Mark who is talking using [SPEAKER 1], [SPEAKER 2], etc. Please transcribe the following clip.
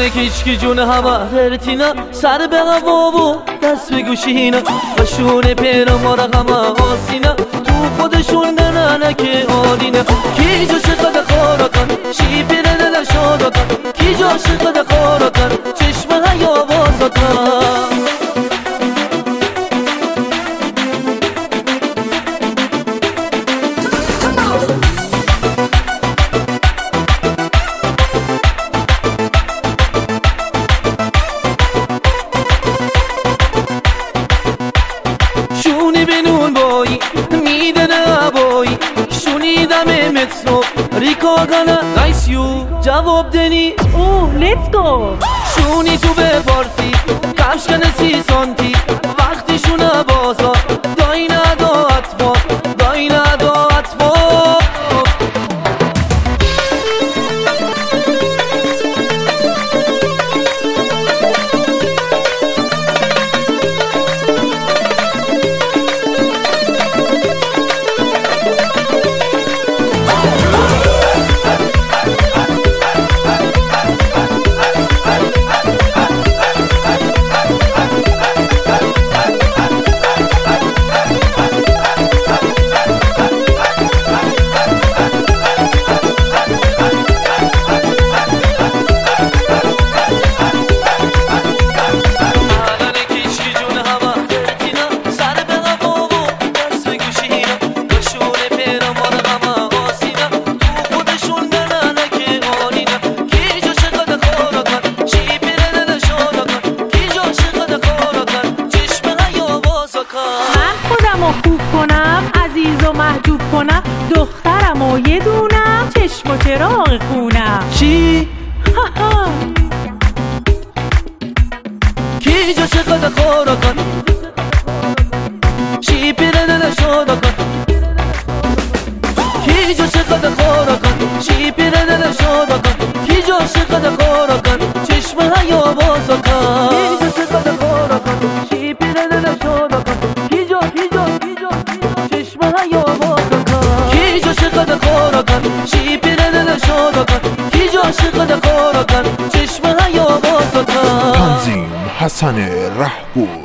[SPEAKER 1] الان کیچکی جون هوا هرتینا سر به هوا و دست به گوشینا بشونه پیرا ما رقم آسینا تو خودشون دننه که آدینه کی جا شقد خورا کن شی پیره دل شادا کن کی جا شقد خورا کن چشم هیا بازا کن شونی بنون بایی میدنه بایی شونیدم مترو ریکاگانا نایس یو جواب دنی
[SPEAKER 2] اوه لیتس گو
[SPEAKER 1] شونی تو به پارتی کفش کنه 30 سانتی وقتی شونه بازا دایی ندا اتبا دایی ندا اتبا
[SPEAKER 2] خوب کنم عزیز و محجوب کنم دخترم و یه دونم چشم و چراغ خونم
[SPEAKER 1] چی؟ کی جا شقد خورا کن شی پیره دل شادا کن کی جا شقد خورا کن شی پیره دل شادا کن کی جا شقد خورا کن چشم هیا بازا کن کی جا شقد خورا کن شی پیره دل شادا کن کی جا چشم هیا بازا کن کی جا شقد خورا کن شی پیره دل شادا کن کی جا شقد خورا کن چشم هیا بازا کن
[SPEAKER 3] تنظیم حسن رهبور